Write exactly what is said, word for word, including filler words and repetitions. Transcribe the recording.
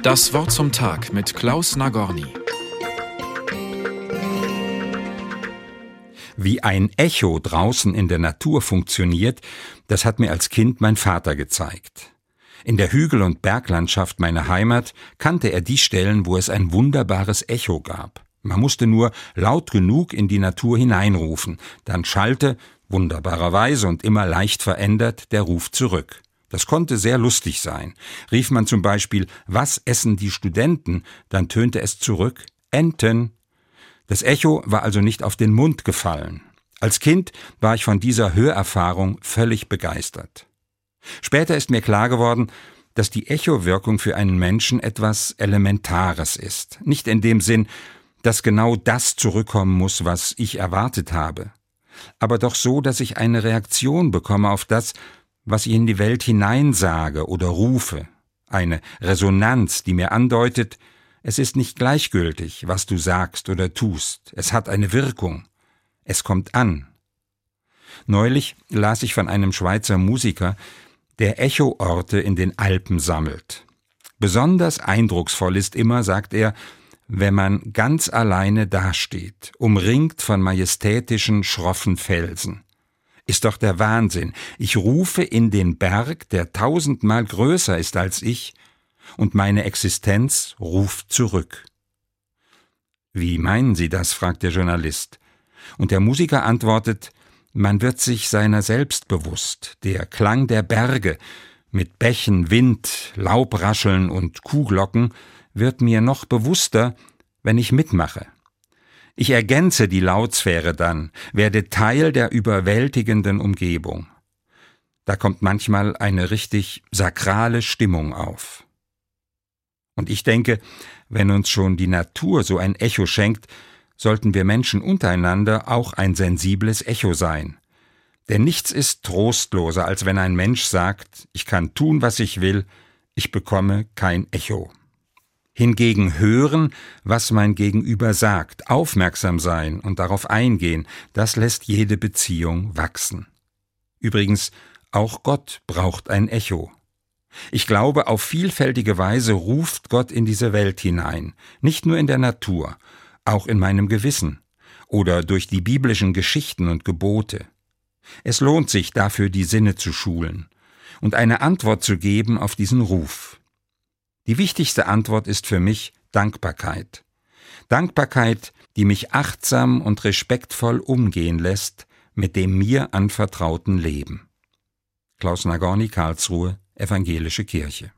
Das Wort zum Tag mit Klaus Nagorny. Wie ein Echo draußen in der Natur funktioniert, das hat mir als Kind mein Vater gezeigt. In der Hügel- und Berglandschaft meiner Heimat kannte er die Stellen, wo es ein wunderbares Echo gab. Man musste nur laut genug in die Natur hineinrufen, dann schallte, wunderbarerweise und immer leicht verändert, der Ruf zurück. Das konnte sehr lustig sein. Rief man zum Beispiel, was essen die Studenten, dann tönte es zurück, Enten. Das Echo war also nicht auf den Mund gefallen. Als Kind war ich von dieser Hörerfahrung völlig begeistert. Später ist mir klar geworden, dass die Echowirkung für einen Menschen etwas Elementares ist. Nicht in dem Sinn, dass genau das zurückkommen muss, was ich erwartet habe, aber doch so, dass ich eine Reaktion bekomme auf das, was ich in die Welt hineinsage oder rufe. Eine Resonanz, die mir andeutet, es ist nicht gleichgültig, was du sagst oder tust. Es hat eine Wirkung. Es kommt an. Neulich las ich von einem Schweizer Musiker, der Echoorte in den Alpen sammelt. Besonders eindrucksvoll ist immer, sagt er, wenn man ganz alleine dasteht, umringt von majestätischen, schroffen Felsen. Ist doch der Wahnsinn. Ich rufe in den Berg, der tausendmal größer ist als ich, und meine Existenz ruft zurück. Wie meinen Sie das? Fragt der Journalist. Und der Musiker antwortet, man wird sich seiner selbst bewusst. Der Klang der Berge mit Bächen, Wind, Laubrascheln und Kuhglocken wird mir noch bewusster, wenn ich mitmache. Ich ergänze die Lautsphäre dann, werde Teil der überwältigenden Umgebung. Da kommt manchmal eine richtig sakrale Stimmung auf. Und ich denke, wenn uns schon die Natur so ein Echo schenkt, sollten wir Menschen untereinander auch ein sensibles Echo sein. Denn nichts ist trostloser, als wenn ein Mensch sagt, ich kann tun, was ich will, ich bekomme kein Echo. Hingegen hören, was mein Gegenüber sagt, aufmerksam sein und darauf eingehen, das lässt jede Beziehung wachsen. Übrigens, auch Gott braucht ein Echo. Ich glaube, auf vielfältige Weise ruft Gott in diese Welt hinein, nicht nur in der Natur, auch in meinem Gewissen oder durch die biblischen Geschichten und Gebote. Es lohnt sich dafür, die Sinne zu schulen und eine Antwort zu geben auf diesen Ruf. Die wichtigste Antwort ist für mich Dankbarkeit. Dankbarkeit, die mich achtsam und respektvoll umgehen lässt mit dem mir anvertrauten Leben. Klaus Nagorny, Karlsruhe, Evangelische Kirche.